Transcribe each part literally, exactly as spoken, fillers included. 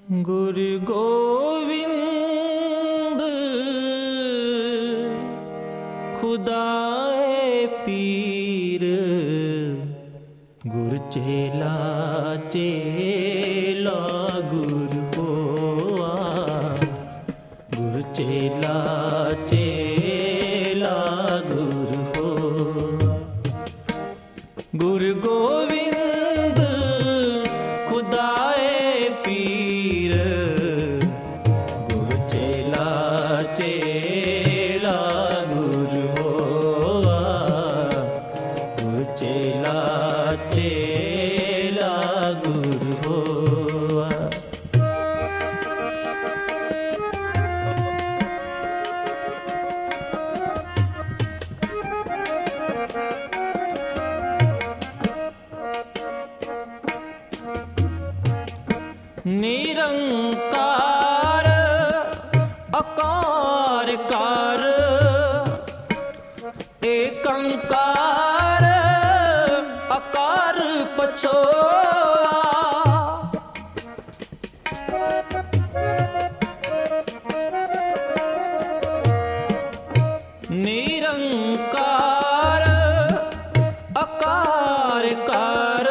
गुरु गोविंद खुदाए पीर, गुरु चेला चेला गुरु होआ, गुरु चेला चेला गुरु होआ। गुरु गोविंद खुदाए पीर, गुरु चेला चेला गुरु होआ, गुरु चेला चेला गुरु होआ। निरंकार अकार कार, एकंकार अकार पछोआ। निरंकार अकार कार,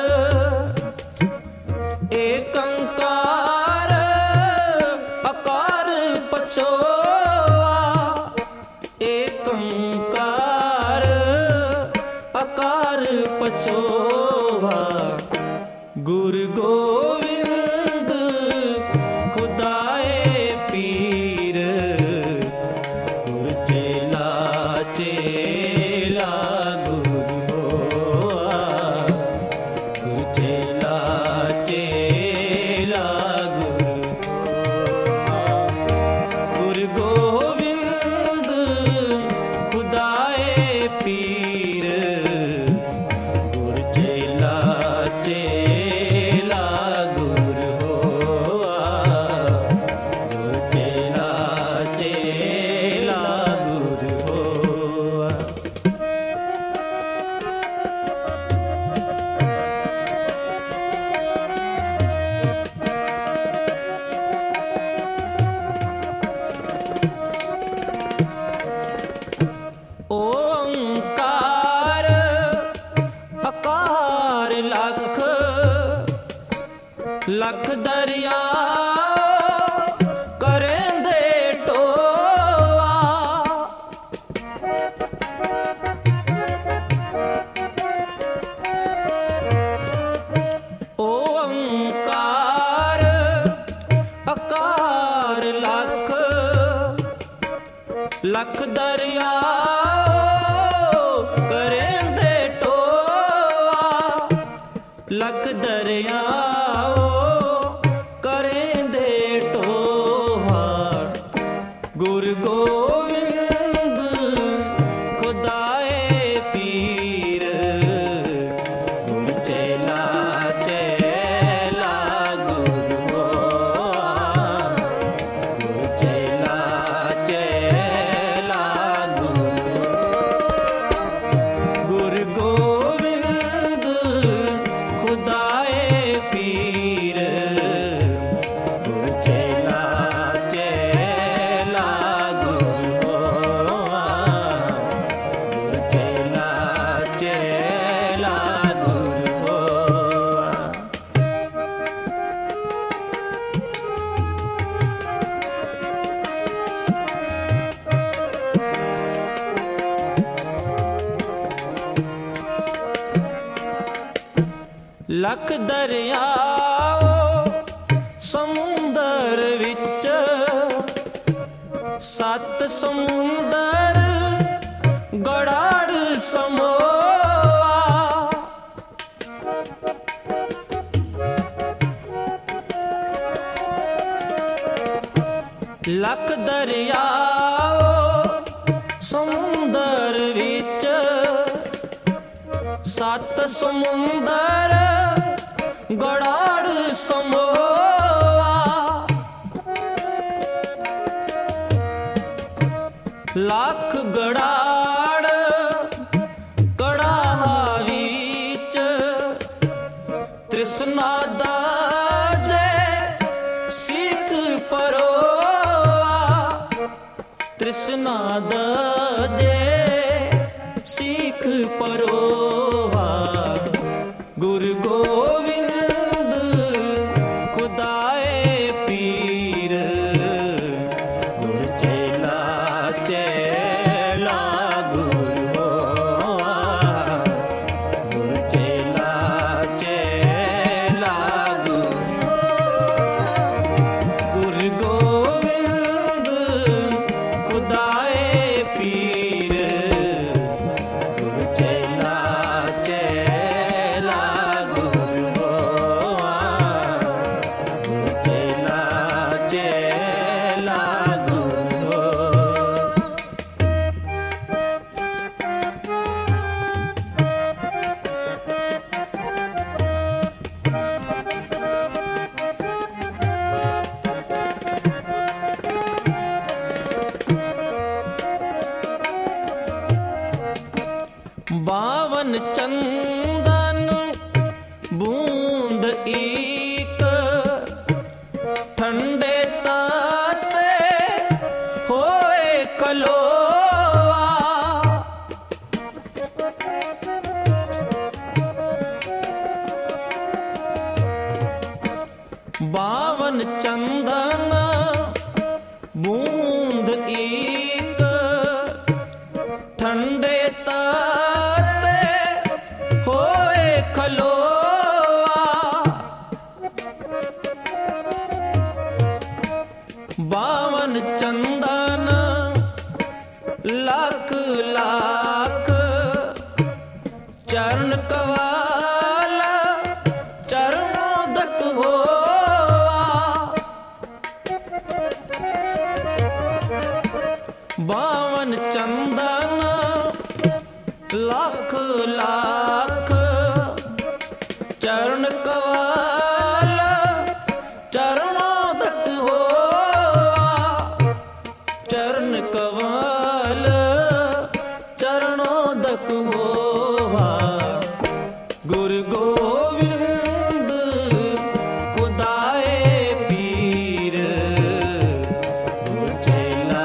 एकंकार अकार पछोआ। एकंकार अकार पछोआ। गुरु गोविंद खुदाए पीर, गुरु चेला चेला गुरु होआ, गुरु चेला चेला गुरु होआ। गुरु गोविंद खुदाए पीर, गुरु चेला चेला गुरु होआ, गुरु चेला चेला गुरु होआ। ओंकार अकार लख, लख दरिया करेंदे टोआ। ओंकार अकार लख, लख दरिया करेंदे टोआ। लख दरिया करेंदे टोआ। गुरु गोविंद खुदाए पीर, गुरु चेला चेला गुरु होआ, गुरु चेला चेला गुरु होआ। गुरु गोविंद खुदाए पीर, गुरु चेला चेला गुरु होआ, गुरु चेला चेला गुरु होआ। लख दरिया समुंदर विच, सत समुंदर गड़ाड़ समोआ। लख दरिया समुंदर विच, सत समुंदर गड़ाड़ समोआ। लाख गड़ाड़ कड़ाहा विच, तृष्णा दा जय सी कृष्णा दजे सीख परोवा गुरु गोविंद खुदाए पीर गुरु चेला चेला गुरु होवा गुरु चेला चेला गुरु गुरु गोविंद खुदाए पीर गुरु चेला चेला गुरु होवा गुरु चेला चेला गुरु होवा। बावन चंदन बूंद एक ठंडे ताते होए कलोआ बावन चंदन बूंद एक ठंडे ताते होए खलोआ बावन चंदन लाख लाख चरण कवाला चरणोदक होआ बावन चंदन लाख लाख चरण कवाला चरणोदक होआ चरण कवाल चरणोदक होआ गुरु गोविंद खुदाए पीर गुरु चेला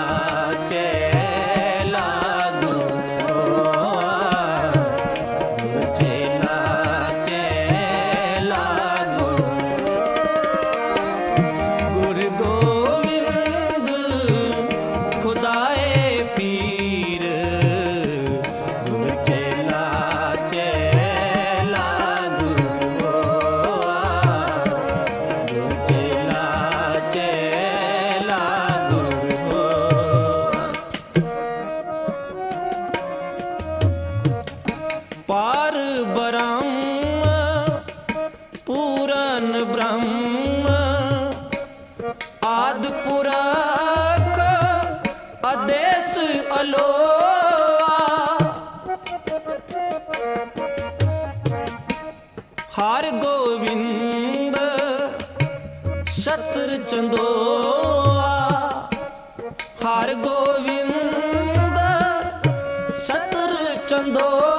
चेला गुरु होवा गुरु चेला चेला गुरु गुरु गोविंद खुदाए पीर गुरु चेला चेला गुरु होवा गुरु चेला चेला गुरु होवा। पार ब्रह्म पूरन ब्रह्म आदि पुरख आदेश अलोआ हर गोविंद शत्र चंदोआ हर गोविंद शत्र चंदोआ